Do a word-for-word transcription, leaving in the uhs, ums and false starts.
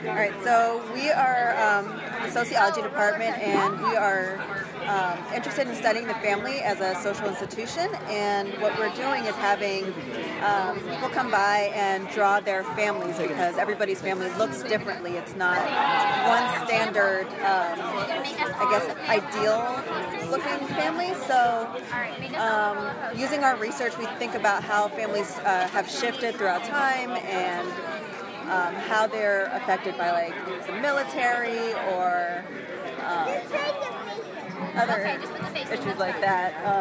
All right, so we are um, the sociology department, and we are um, interested in studying the family as a social institution. And what we're doing is having um, people come by and draw their families because everybody's family looks differently. It's not one standard, um, I guess, ideal looking family. So, um, using our research, we think about how families uh, have shifted throughout time and Um, how they're affected by like the military or um, other issues like that. Um,